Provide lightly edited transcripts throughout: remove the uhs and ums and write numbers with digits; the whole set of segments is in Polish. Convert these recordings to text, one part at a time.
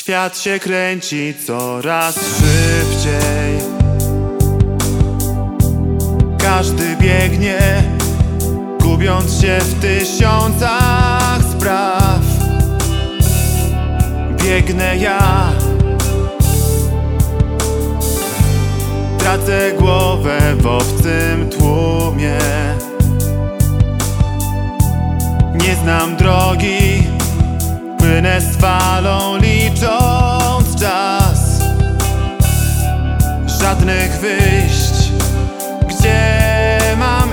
Świat się kręci coraz szybciej. Każdy biegnie, gubiąc się w tysiącach spraw. Biegnę ja, tracę głowę w obcym tłumie. Nie znam drogi, płynę z falą, licząc czas. Żadnych wyjść, gdzie mam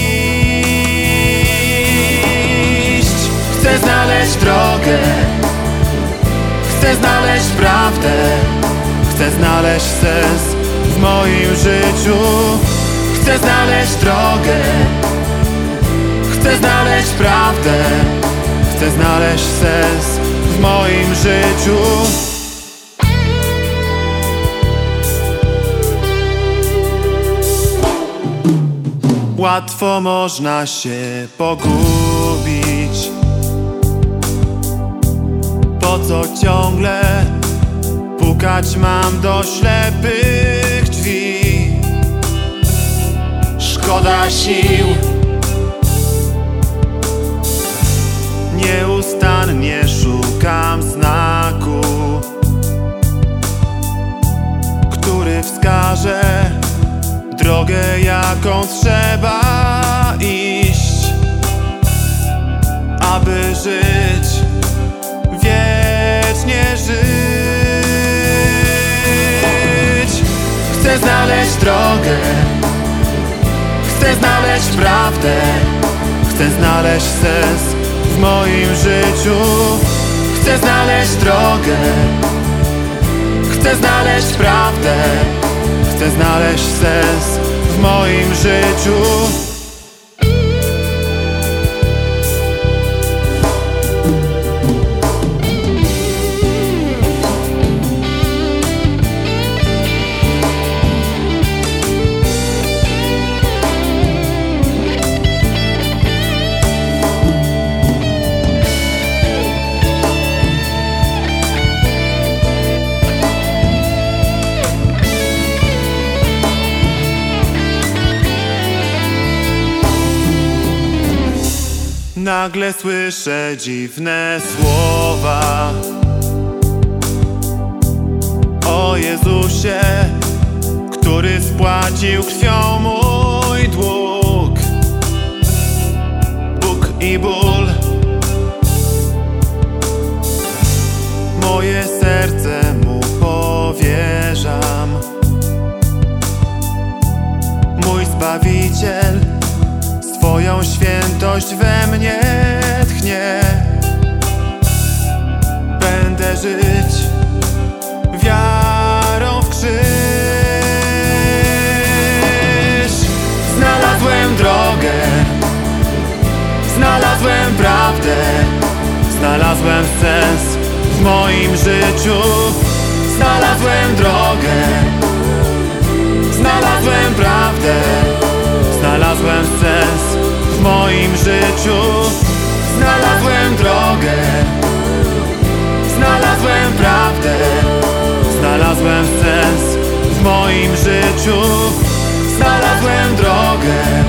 iść? Chcę znaleźć drogę, chcę znaleźć prawdę, chcę znaleźć sens w moim życiu. Chcę znaleźć drogę, chcę znaleźć prawdę, chcę znaleźć sens w moim życiu. Łatwo można się pogubić. Po co ciągle pukać mam do ślepych drzwi? Szkoda sił, nieustannie szukam znaku, który wskaże drogę, jaką trzeba iść, aby żyć, wiecznie żyć. Chcę znaleźć drogę, chcę znaleźć prawdę, chcę znaleźć sens w moim życiu. Chcę znaleźć drogę, chcę znaleźć prawdę, chcę znaleźć sens w moim życiu. Nagle słyszę dziwne słowa o Jezusie, który spłacił krwią mój dług. Bóg i ból, moje serce Mu powierzam. Mój Zbawiciel swoją świętość we mnie tchnie. Będę żyć wiarą w krzyż. Znalazłem drogę, znalazłem prawdę, znalazłem sens w moim życiu. Znalazłem drogę, znalazłem prawdę, znalazłem sens w moim życiu. Znalazłem drogę, znalazłem prawdę, znalazłem sens w moim życiu. Znalazłem drogę,